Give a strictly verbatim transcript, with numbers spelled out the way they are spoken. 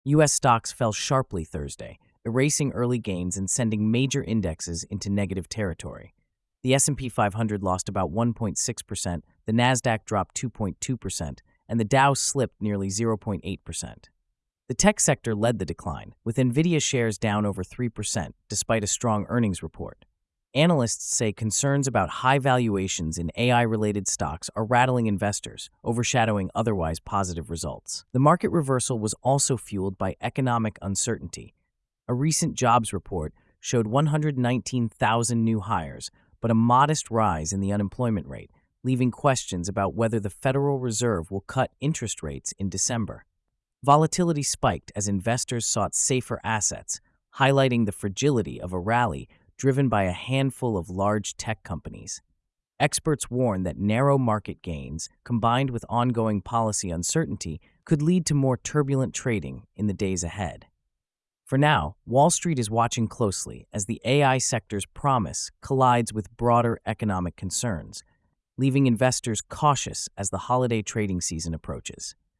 U S stocks fell sharply Thursday, erasing early gains and sending major indexes into negative territory. The S and P five hundred lost about one point six percent, the Nasdaq dropped two point two percent, and the Dow slipped nearly zero point eight percent. The tech sector led the decline, with Nvidia shares down over three percent despite a strong earnings report. Analysts say concerns about high valuations in A I-related stocks are rattling investors, overshadowing otherwise positive results. The market reversal was also fueled by economic uncertainty. A recent jobs report showed one hundred nineteen thousand new hires, but a modest rise in the unemployment rate, leaving questions about whether the Federal Reserve will cut interest rates in December. Volatility spiked as investors sought safer assets, highlighting the fragility of a rally driven by a handful of large tech companies. Experts warn that narrow market gains, combined with ongoing policy uncertainty, could lead to more turbulent trading in the days ahead. For now, Wall Street is watching closely as the A I sector's promise collides with broader economic concerns, leaving investors cautious as the holiday trading season approaches.